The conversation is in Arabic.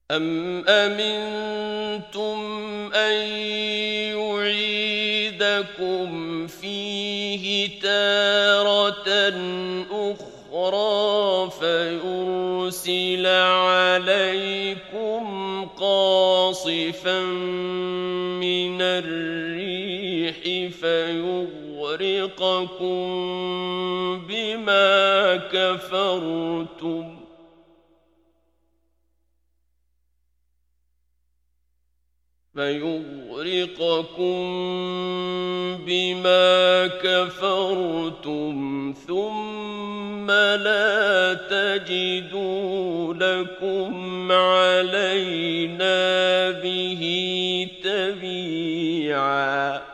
أَمْ أَمِنْتُمْ أَنْ يُعِيدَكُمْ فِيهِ تَارَةً أُخْرَىٰ فَيُرْسِلَ عَلَيْكُمْ قَاصِفًا مِّنَ الرِّيحِ فَيُغْرِقَكُم بِمَا كَفَرْتُمْ ثُمَّ لَا تَجِدُوا لَكُمْ عَلَيْنَا بِهِ تَبِيعًا